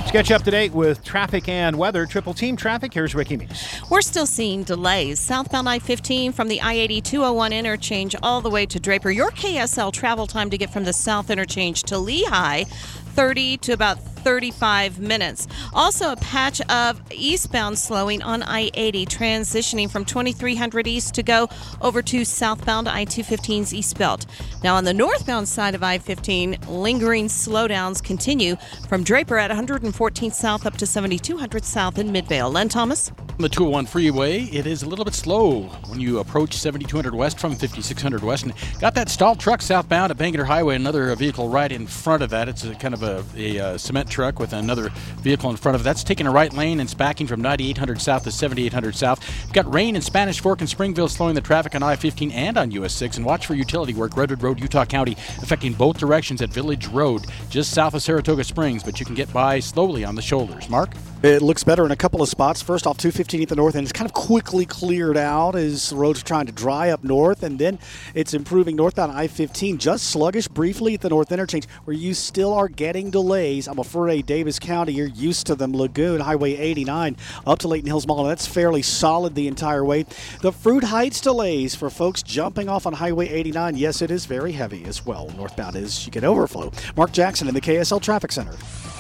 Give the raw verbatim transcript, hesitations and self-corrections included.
To catch up to date with traffic and weather, Triple Team Traffic, here's Ricky Meese. We're still seeing delays. Southbound I fifteen from the I eighty two oh one interchange all the way to Draper. Your K S L travel time to get from the south interchange to Lehigh, thirty to about thirty-five minutes. Also, a patch of eastbound slowing on I eighty, transitioning from twenty-three hundred east to go over to southbound I two fifteen's east belt. Now, on the northbound side of I fifteen, lingering slowdowns continue from Draper at one hundred fourteenth south up to seventy-two hundred south in Midvale. Len Thomas? On the two oh one freeway, it is a little bit slow when you approach seventy-two hundred west from fifty-six hundred west. And got that stalled truck southbound at Bangerter Highway, another vehicle right in front of that. It's a kind of a, a, a cement truck with another vehicle in front of it. That's taking a right lane and it's backing from ninety-eight hundred south to seventy-eight hundred south. We've got rain in Spanish Fork and Springville slowing the traffic on I fifteen and on U S six. And watch for utility work, Redwood Road, Utah County, affecting both directions at Village Road, just south of Saratoga Springs. But you can get by slowly on the shoulders. Mark? It looks better in a couple of spots. First off, two fifteen at the north end. It's kind of quickly cleared out as the roads are trying to dry up north. And then it's improving northbound I fifteen. Just sluggish briefly at the north interchange where you still are getting delays. I'm afraid Davis County, you're used to them. Lagoon, Highway eighty-nine up to Layton Hills Mall. That's fairly solid the entire way. The Fruit Heights delays for folks jumping off on Highway eighty-nine. Yes, it is very heavy as well. Northbound is you get overflow. Mark Jackson in the K S L Traffic Center.